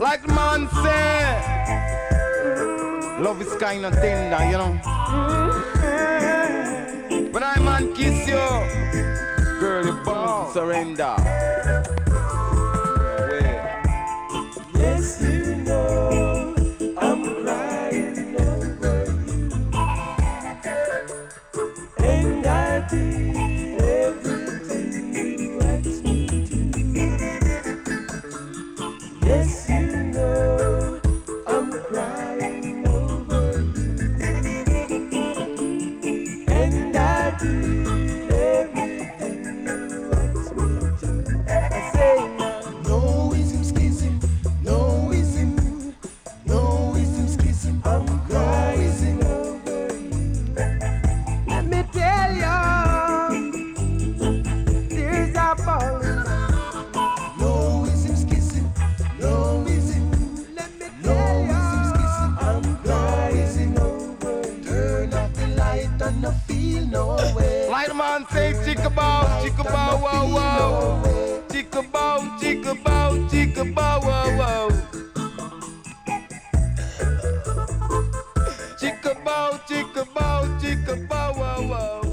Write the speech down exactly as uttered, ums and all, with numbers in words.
Like the man say, love is kind of tender, you know. When I man kiss you, girl, you're bound to surrender. Wait. Yes, you know I'm crying over you, and I did everything you asked me to. Yes, you know I'm crying over you, and I did everything you asked me to. I say now, no ism schism, no ism, no ism schism, I'm crying over you. Let me tell you, tears are falling. No ism schism, no ism. Let me tell you, I'm crying over you. Turn off the light and no feel no way. Like the man say, chicka bow, chicka bow, wow, wow. Chicka bow, chicka bow, chicka bow, wow, wow. Chicka bow, chicka bow, chicka bow, wow, wow.